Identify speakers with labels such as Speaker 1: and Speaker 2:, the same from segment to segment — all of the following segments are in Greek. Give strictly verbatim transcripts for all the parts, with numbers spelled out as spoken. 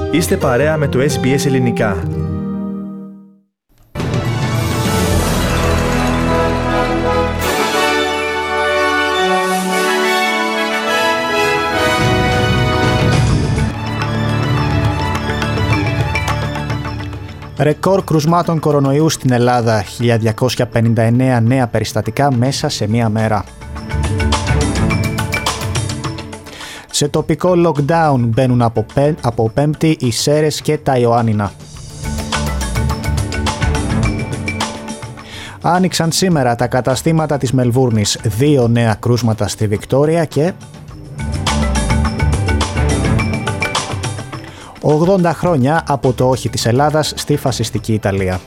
Speaker 1: Είστε παρέα με το ες μπι ες Ελληνικά.
Speaker 2: Ρεκόρ κρουσμάτων κορονοϊού στην Ελλάδα, χίλια διακόσια πενήντα εννέα νέα περιστατικά μέσα σε μία μέρα. Σε τοπικό lockdown μπαίνουν από, πέ, από Πέμπτη οι Σέρρες και τα Ιωάννινα. Άνοιξαν σήμερα τα καταστήματα της Μελβούρνης, δύο νέα κρούσματα στη Βικτόρια και ογδόντα χρόνια από το όχι της Ελλάδας στη φασιστική Ιταλία.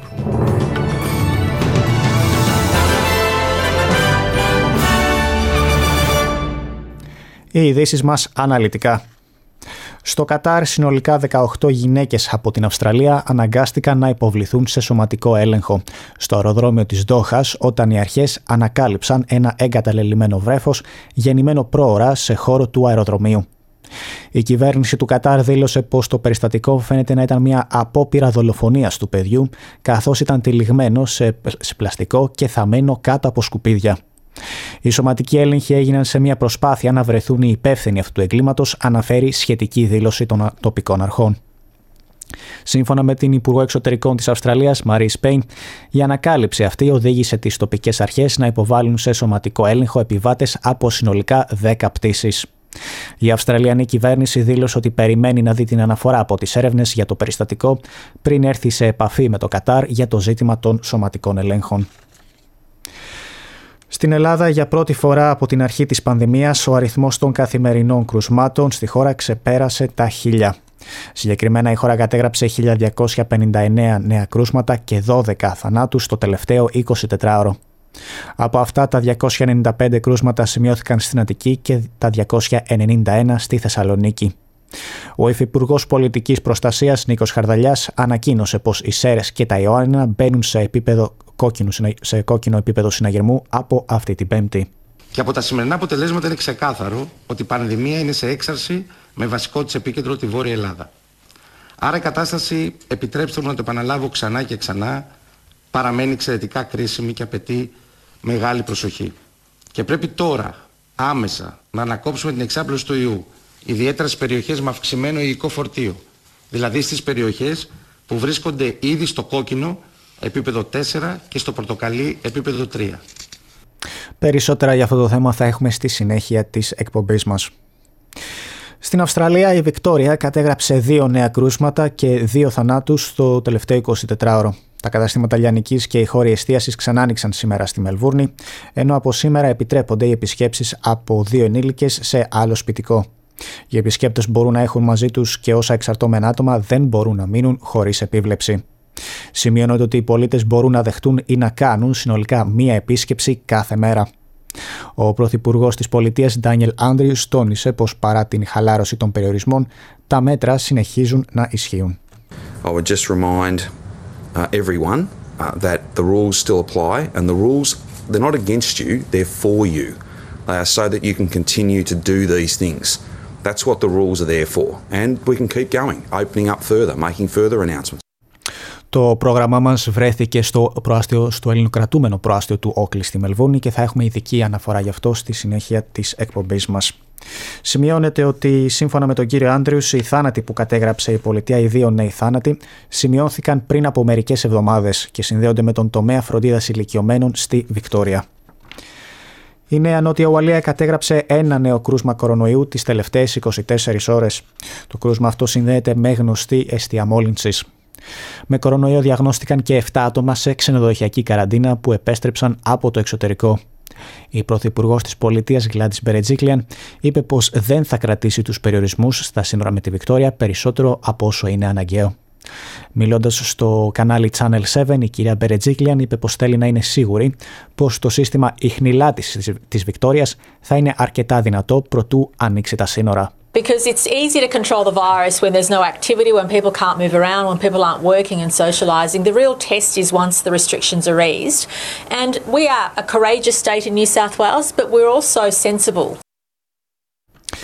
Speaker 2: Οι ειδήσεις μας αναλυτικά. Στο Κατάρ, συνολικά δεκαοκτώ γυναίκες από την Αυστραλία αναγκάστηκαν να υποβληθούν σε σωματικό έλεγχο στο αεροδρόμιο της Δόχας όταν οι αρχές ανακάλυψαν ένα εγκαταλελειμμένο βρέφος γεννημένο πρόωρα σε χώρο του αεροδρομίου. Η κυβέρνηση του Κατάρ δήλωσε πως το περιστατικό φαίνεται να ήταν μια απόπειρα δολοφονίας του παιδιού, καθώς ήταν τυλιγμένο σε, σε πλαστικό και θαμμένο κάτω από σκουπίδια. Οι σωματικοί έλεγχοι έγιναν σε μια προσπάθεια να βρεθούν οι υπεύθυνοι αυτού του εγκλήματος, αναφέρει σχετική δήλωση των τοπικών αρχών. Σύμφωνα με την Υπουργό Εξωτερικών της Αυστραλίας, Μαρί Σπέιν, η ανακάλυψη αυτή οδήγησε τις τοπικές αρχές να υποβάλουν σε σωματικό έλεγχο επιβάτες από συνολικά δέκα πτήσεις. Η Αυστραλιανή κυβέρνηση δήλωσε ότι περιμένει να δει την αναφορά από τις έρευνες για το περιστατικό πριν έρθει σε επαφή με το Κατάρ για το ζήτημα των σωματικών ελέγχων. Στην Ελλάδα, για πρώτη φορά από την αρχή της πανδημίας, ο αριθμός των καθημερινών κρουσμάτων στη χώρα ξεπέρασε τα χίλια. Συγκεκριμένα, η χώρα κατέγραψε χίλια διακόσια πενήντα εννέα νέα κρούσματα και δώδεκα θανάτους το τελευταίο εικοσιτετράωρο. Από αυτά, τα διακόσια ενενήντα πέντε κρούσματα σημειώθηκαν στην Αττική και τα διακόσια ενενήντα ένα στη Θεσσαλονίκη. Ο Υφυπουργός Πολιτικής Προστασίας Νίκος Χαρδαλιάς ανακοίνωσε πως οι Σέρρες και τα Ιωάννινα μπαίνουν σε, επίπεδο κόκκινου, σε κόκκινο επίπεδο συναγερμού από αυτή την Πέμπτη.
Speaker 3: Και από τα σημερινά αποτελέσματα είναι ξεκάθαρο ότι η πανδημία είναι σε έξαρση με βασικό της επίκεντρο τη Βόρεια Ελλάδα. Άρα η κατάσταση, επιτρέψτε μου να το επαναλάβω ξανά και ξανά, παραμένει εξαιρετικά κρίσιμη και απαιτεί μεγάλη προσοχή. Και πρέπει τώρα, άμεσα, να ανακόψουμε την εξάπλωση του ιού, ιδιαίτερα στις περιοχές με αυξημένο υλικό φορτίο, δηλαδή στις περιοχές που βρίσκονται ήδη στο κόκκινο επίπεδο τέσσερα και στο πορτοκαλί επίπεδο τρία.
Speaker 2: Περισσότερα για αυτό το θέμα θα έχουμε στη συνέχεια της εκπομπής μας. Στην Αυστραλία, η Βικτόρια κατέγραψε δύο νέα κρούσματα και δύο θανάτους στο τελευταίο εικοσιτετράωρο. Τα καταστήματα λιανικής και οι χώροι εστίασης ξανά άνοιξαν σήμερα στη Μελβούρνη, ενώ από σήμερα επιτρέπονται οι επισκέψεις από δύο ενήλικες σε άλλο σπιτικό. Οι επισκέπτες μπορούν να έχουν μαζί τους και όσα εξαρτώμενα άτομα δεν μπορούν να μείνουν χωρίς επίβλεψη. Σημειώνεται ότι οι πολίτες μπορούν να δεχτούν ή να κάνουν συνολικά μία επίσκεψη κάθε μέρα. Ο Πρωθυπουργός της Πολιτείας Ντάνιελ Άντριους τόνισε πως παρά την χαλάρωση των περιορισμών, τα μέτρα συνεχίζουν να ισχύουν.
Speaker 4: I would just remind uh, everyone uh, that the rules still apply and the rules, they're not against you, they're for you. They are so that you can continue to do these things. That's what the rules are there for. And we can keep going, opening up further, making further announcements.
Speaker 2: Το πρόγραμμά μας βρέθηκε στο, προάστιο, στο ελληνοκρατούμενο προάστιο του Όκλι στη Μελβούρνη και θα έχουμε ειδική αναφορά γι' αυτό στη συνέχεια της εκπομπής μας. Σημειώνεται ότι σύμφωνα με τον κύριο Άντριους, οι θάνατοι που κατέγραψε η πολιτεία, οι δύο νέοι θάνατοι, σημειώθηκαν πριν από μερικές εβδομάδες και συνδέονται με τον τομέα φροντίδας ηλικιωμένων στη Βικτόρια. Η Νέα Νότια Ουαλία κατέγραψε ένα νέο κρούσμα κορονοϊού τις τελευταίες είκοσι τέσσερις ώρες. Το κρούσμα αυτό συνδέεται με γνωστή αιστεία μόλυνσης. Με κορονοϊό διαγνώστηκαν και επτά άτομα σε ξενοδοχειακή καραντίνα που επέστρεψαν από το εξωτερικό. Η Πρωθυπουργός της Πολιτείας Γκλάντις Μπερετζίκλιαν είπε πως δεν θα κρατήσει τους περιορισμούς στα σύνορα με τη Βικτόρια περισσότερο από όσο είναι αναγκαίο. Μιλώντας στο κανάλι Channel επτά, η κυρία Μπερετζίκλιαν είπε πως θέλει να είναι σίγουρη πως το σύστημα ιχνηλάτησης της Βικτόριας θα είναι αρκετά δυνατό προτού ανοίξει τα σύνορα.
Speaker 5: Because it's easy to control the virus when there's no activity, when people can't move around, when people aren't working and socialising. The real test is once the restrictions are eased. And we are a courageous state in New South Wales, but we're also sensible.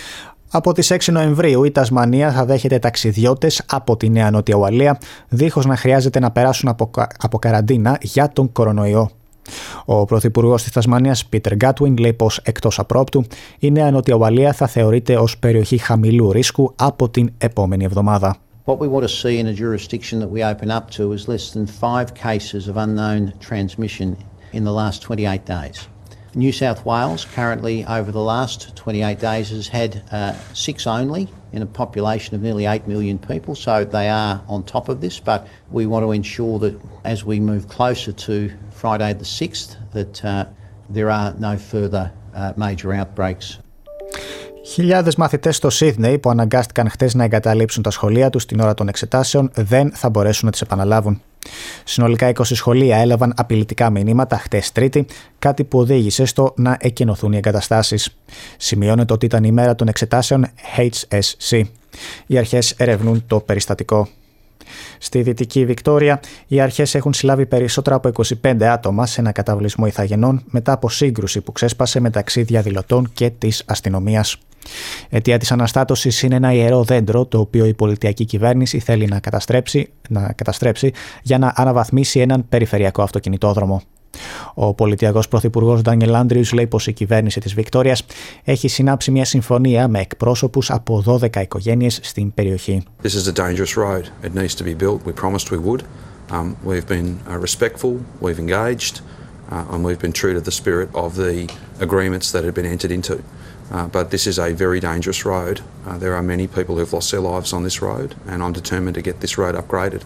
Speaker 2: Από τις έξι Νοεμβρίου η Τασμανία θα δέχεται ταξιδιώτες από τη Νέα Νότια Ουαλία δίχως να χρειάζεται να περάσουν από, από καραντίνα για τον κορονοϊό. Ο Πρωθυπουργός της Τασμανίας, Πίτερ Γκάτουιν, λέει πως εκτός απρόπτου η Νέα Νότια Ουαλία θα θεωρείται ως περιοχή χαμηλού ρίσκου από την επόμενη εβδομάδα.
Speaker 6: What we want to see in a jurisdiction that we open up to is less than five cases of unknown transmission in the last twenty-eight days. New South Wales currently over the last twenty-eight days has had uh, six only in a population of nearly eight million people, so they are on top of this, but we want to ensure that as we move closer to Friday the sixth that uh, there are no further uh, major outbreaks.
Speaker 2: Χιλιάδες μαθητές στο Σίδνεϊ που αναγκάστηκαν χτες να εγκαταλείψουν τα σχολεία τους την ώρα των εξετάσεων δεν θα μπορέσουν να τις επαναλάβουν. Συνολικά είκοσι σχολεία έλαβαν απειλητικά μηνύματα χτες Τρίτη, κάτι που οδήγησε στο να εκκενωθούν οι εγκαταστάσεις. Σημειώνεται ότι ήταν η μέρα των εξετάσεων έιτς ες σι. Οι αρχές ερευνούν το περιστατικό. Στη Δυτική Βικτόρια, οι αρχές έχουν συλλάβει περισσότερα από είκοσι πέντε άτομα σε ένα καταβλισμό ηθαγενών μετά από σύγκρουση που ξέσπασε μεταξύ διαδηλωτών και της αστυνομίας. Αιτία της αναστάτωσης είναι ένα ιερό δέντρο το οποίο η πολιτιακή κυβέρνηση θέλει να καταστρέψει, να καταστρέψει για να αναβαθμίσει έναν περιφερειακό αυτοκινητόδρομο. Ο πολιτιακός πρωθυπουργός Ντάνιελ Άντριους λέει πως η κυβέρνηση της Βικτόριας έχει συνάψει μια συμφωνία με εκπρόσωπους από δώδεκα οικογένειες στην περιοχή.
Speaker 4: This is a dangerous road. It needs to be built. We promised we would. Um, we've been uh, respectful. We've engaged, uh, and we've been true to the spirit of the agreements that had been entered into. Uh, but this is a very dangerous road. Uh, there are many people who've lost their lives on this road, and I'm determined to get this road upgraded.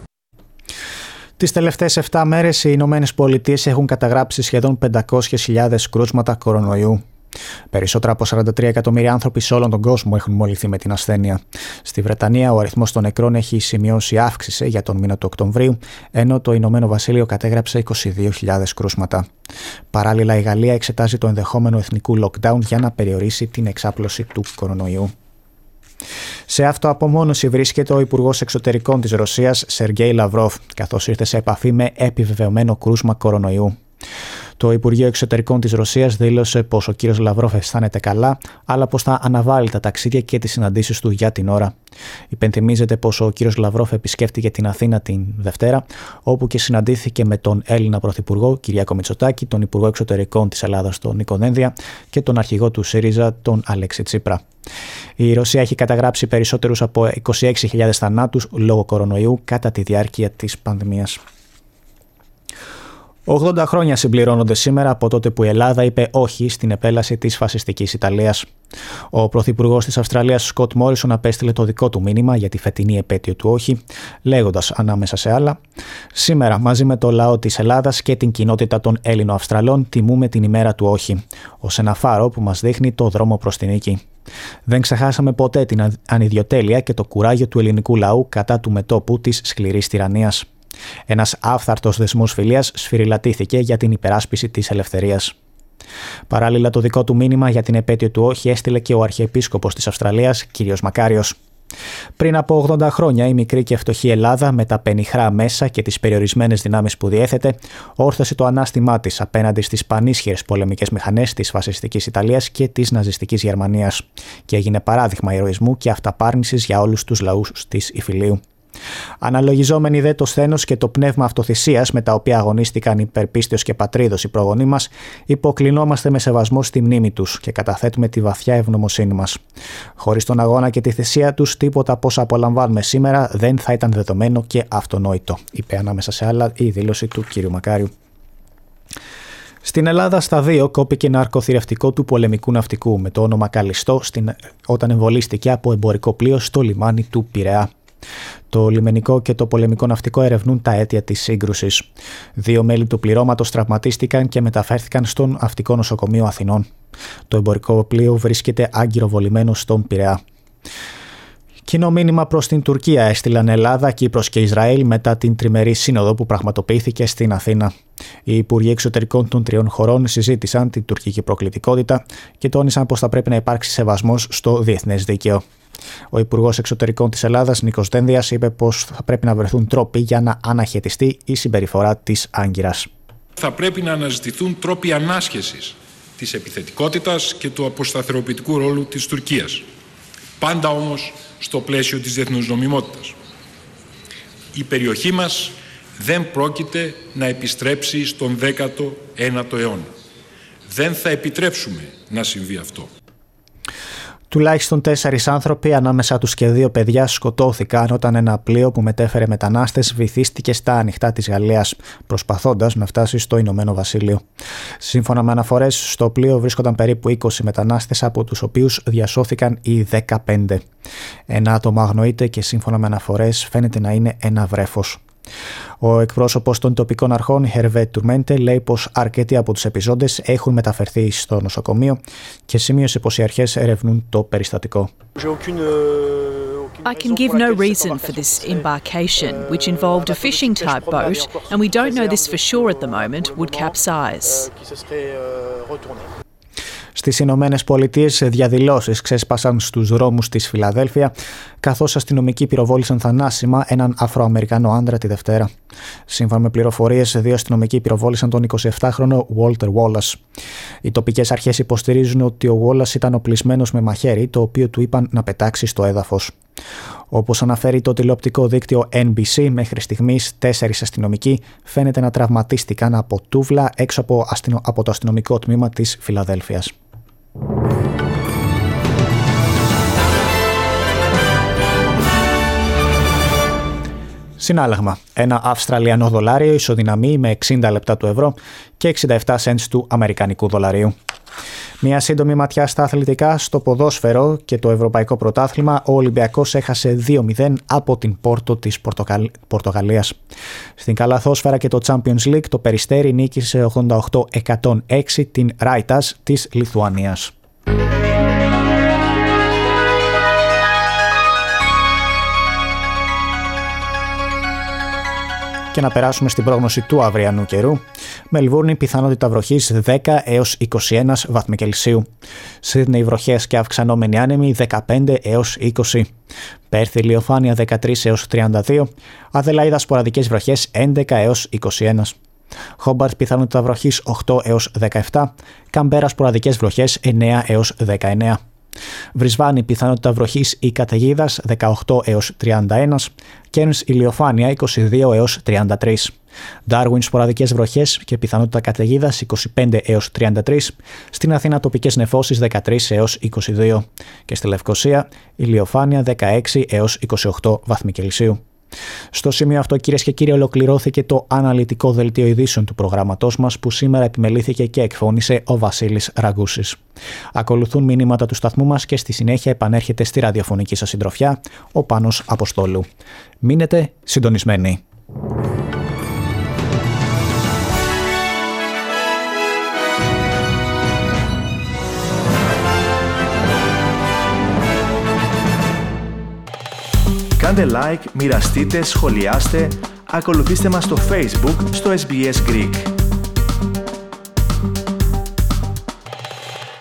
Speaker 2: Τις τελευταίες επτά μέρες οι Ηνωμένες Πολιτείες έχουν καταγράψει σχεδόν πεντακόσιες χιλιάδες κρούσματα κορονοϊού. Περισσότερα από σαράντα τρία εκατομμύρια άνθρωποι σε όλον τον κόσμο έχουν μολυνθεί με την ασθένεια. Στη Βρετανία ο αριθμός των νεκρών έχει σημειώσει αύξηση για τον μήνα του Οκτωβρίου, ενώ το Ηνωμένο Βασίλειο κατέγραψε είκοσι δύο χιλιάδες κρούσματα. Παράλληλα, η Γαλλία εξετάζει το ενδεχόμενο εθνικού lockdown για να περιορίσει την εξάπλωση του κορονοϊού. Σε αυτοαπομόνωση βρίσκεται ο Υπουργός Εξωτερικών της Ρωσίας, Σεργέι Λαυρόφ, καθώς ήρθε σε επαφή με επιβεβαιωμένο κρούσμα κορονοϊού. Το Υπουργείο Εξωτερικών της Ρωσίας δήλωσε πως ο κύριος Λαυρόφ αισθάνεται καλά, αλλά πως θα αναβάλει τα ταξίδια και τις συναντήσεις του για την ώρα. Υπενθυμίζεται πως ο κύριος Λαυρόφ επισκέφτηκε την Αθήνα την Δευτέρα, όπου και συναντήθηκε με τον Έλληνα Πρωθυπουργό Κυριάκο Μητσοτάκη, τον Υπουργό Εξωτερικών της Ελλάδας τον Νίκο Δένδια και τον Αρχηγό του ΣΥΡΙΖΑ τον Αλέξη Τσίπρα. Η Ρωσία έχει καταγράψει περισσότερους από είκοσι έξι χιλιάδες θανάτους λόγω κορονοϊού κατά τη διάρκεια της πανδημίας. ογδόντα χρόνια συμπληρώνονται σήμερα από τότε που η Ελλάδα είπε όχι στην επέλαση της φασιστικής Ιταλίας. Ο Πρωθυπουργός της Αυστραλίας, Σκοτ Μόρισον, απέστειλε το δικό του μήνυμα για τη φετινή επέτειο του όχι, λέγοντας ανάμεσα σε άλλα: «Σήμερα, μαζί με το λαό της Ελλάδας και την κοινότητα των Έλληνο-Αυστραλών, τιμούμε την ημέρα του όχι, ως ένα φάρο που μας δείχνει το δρόμο προς την νίκη. Δεν ξεχάσαμε ποτέ την ανιδιοτέλεια και το κουράγιο του ελληνικού λαού κατά του μετώπου της σκληρής τυραννίας. Ένας άφθαρτος δεσμός φιλίας σφυριλατήθηκε για την υπεράσπιση της ελευθερίας». Παράλληλα, το δικό του μήνυμα για την επέτειο του όχι έστειλε και ο Αρχιεπίσκοπος της Αυστραλίας, κ. Μακάριος. Πριν από ογδόντα χρόνια, η μικρή και φτωχή Ελλάδα, με τα πενιχρά μέσα και τις περιορισμένες δυνάμεις που διέθετε, όρθωσε το ανάστημά της απέναντι στις πανίσχυρες πολεμικές μηχανές της φασιστικής Ιταλίας και της ναζιστικής Γερμανίας και έγινε παράδειγμα ηρωισμού και αυταπάρνησης για όλους τους λαούς της Ιφιλίου. Αναλογιζόμενοι δε το σθένος και το πνεύμα αυτοθυσίας με τα οποία αγωνίστηκαν υπερπίστεως και πατρίδος οι προγονείς μας, υποκλεινόμαστε με σεβασμό στη μνήμη τους και καταθέτουμε τη βαθιά ευγνωμοσύνη μας. Χωρίς τον αγώνα και τη θυσία τους, τίποτα από όσα απολαμβάνουμε σήμερα δεν θα ήταν δεδομένο και αυτονόητο, είπε ανάμεσα σε άλλα η δήλωση του κ. Μακάριου. Στην Ελλάδα, στα δύο κόπηκε ναρκοθηρευτικό του πολεμικού ναυτικού με το όνομα Καλιστό στην... όταν εμβολίστηκε από εμπορικό πλοίο στο λιμάνι του Πειραιά. Το λιμενικό και το πολεμικό ναυτικό ερευνούν τα αίτια της σύγκρουσης. Δύο μέλη του πληρώματος τραυματίστηκαν και μεταφέρθηκαν στο Ναυτικό Νοσοκομείο Αθηνών. Το εμπορικό πλοίο βρίσκεται άγκυρο-βολημένο στον Πειραιά. Κοινό μήνυμα προς την Τουρκία έστειλαν Ελλάδα, Κύπρος και Ισραήλ μετά την τριμερή σύνοδο που πραγματοποιήθηκε στην Αθήνα. Οι Υπουργοί Εξωτερικών των τριών χωρών συζήτησαν την τουρκική προκλητικότητα και τόνισαν πως θα πρέπει να υπάρξει σεβασμός στο διεθνές δίκαιο. Ο Υπουργός Εξωτερικών της Ελλάδας, Νίκος Δένδιας, είπε πως θα πρέπει να βρεθούν τρόποι για να αναχαιτιστεί η συμπεριφορά της Άγκυρας.
Speaker 7: Θα πρέπει να αναζητηθούν τρόποι ανάσχεσης της επιθετικότητας και του αποσταθεροποιητικού ρόλου της Τουρκίας. Πάντα όμως στο πλαίσιο της διεθνούς νομιμότητας. Η περιοχή μας δεν πρόκειται να επιστρέψει στον δέκατο ένατο αιώνα. Δεν θα επιτρέψουμε να συμβεί αυτό.
Speaker 2: Τουλάχιστον τέσσερις άνθρωποι, ανάμεσα τους και δύο παιδιά, σκοτώθηκαν όταν ένα πλοίο που μετέφερε μετανάστες βυθίστηκε στα ανοιχτά της Γαλλίας, προσπαθώντας να φτάσει στο Ηνωμένο Βασίλειο. Σύμφωνα με αναφορές, στο πλοίο βρίσκονταν περίπου είκοσι μετανάστες, από τους οποίους διασώθηκαν οι δεκαπέντε. Ένα άτομο αγνοείται και σύμφωνα με αναφορές φαίνεται να είναι ένα βρέφος. Ο εκπρόσωπος των τοπικών αρχών, Hervé Tourmente, λέει πως αρκετοί από τους επιζώντες έχουν μεταφερθεί στο νοσοκομείο και σημείωσε πως οι αρχές ερευνούν το περιστατικό.
Speaker 8: I can give no reason for this embarkation, which involved a fishing-type boat, and we don't know this for sure at the moment, would capsize.
Speaker 2: Στις Ηνωμένες Πολιτείες, διαδηλώσεις ξέσπασαν στους δρόμους της Φιλαδέλφια, καθώς αστυνομικοί πυροβόλησαν θανάσιμα έναν Αφροαμερικανό άντρα τη Δευτέρα. Σύμφωνα με πληροφορίες, δύο αστυνομικοί πυροβόλησαν τον εικοσιεπτάχρονο Walter Wallace. Οι τοπικές αρχές υποστηρίζουν ότι ο Wallace ήταν οπλισμένος με μαχαίρι, το οποίο του είπαν να πετάξει στο έδαφος. Όπως αναφέρει το τηλεοπτικό δίκτυο N B C, μέχρι στιγμής τέσσερις αστυνομικοί φαίνεται να τραυματίστηκαν από τούβλα έξω από, αστυνο... από το αστυνομικό τμήμα της Φιλαδέλφειας. Συνάλλαγμα. Ένα Αυστραλιανό δολάριο ισοδυναμεί με εξήντα λεπτά του ευρώ και εξήντα επτά σέντς του αμερικανικού δολαρίου. Μια σύντομη ματιά στα αθλητικά. Στο ποδόσφαιρο και το Ευρωπαϊκό Πρωτάθλημα, ο Ολυμπιακός έχασε δύο μηδέν από την Πόρτο της Πορτογαλ... Πορτογαλίας. Στην καλαθόσφαιρα και το Champions League, το Περιστέρι νίκησε ογδόντα οκτώ εκατόν έξι την Ράιτας της Λιθουανίας. Και να περάσουμε στην πρόγνωση του αυριανού καιρού. Μελβούρνη, πιθανότητα βροχής δέκα έως είκοσι ένα βαθμοί Κελσίου. Σίδνεϊ, βροχές και αυξανόμενοι άνεμοι δεκαπέντε έως είκοσι. Πέρθη, ηλιοφάνεια δεκατρία έως τριάντα δύο. Αδελαΐδα, σποραδικές βροχές έντεκα έως είκοσι ένα. Χόμπαρτ, πιθανότητα βροχής οκτώ έως δεκαεπτά. Καμπέρα, σποραδικές βροχές εννέα έως δεκαεννέα. Βρισβάνη, πιθανότητα βροχής ή καταιγίδας δεκαοκτώ έως τριάντα ένα. Κέρνς, ηλιοφάνεια είκοσι δύο έως τριάντα τρία. Ντάρουιν, σποραδικές βροχές και πιθανότητα καταιγίδας είκοσι πέντε έως τριάντα τρία. Στην Αθήνα, τοπικές νεφώσεις δεκατρία έως είκοσι δύο. Και στη Λευκοσία, ηλιοφάνεια δεκαέξι έως είκοσι οκτώ βαθμοί Κελσίου. Στο σημείο αυτό, κυρίες και κύριοι, ολοκληρώθηκε το αναλυτικό δελτίο ειδήσεων του προγράμματός μας, που σήμερα επιμελήθηκε και εκφώνησε ο Βασίλης Ραγκούσης. Ακολουθούν μηνύματα του σταθμού μας και στη συνέχεια επανέρχεται στη ραδιοφωνική σας συντροφιά ο Πάνος Αποστόλου. Μείνετε συντονισμένοι.
Speaker 1: Κάντε like, μοιραστείτε, σχολιάστε, ακολουθήστε μας στο Facebook, στο ες μπι ες Greek.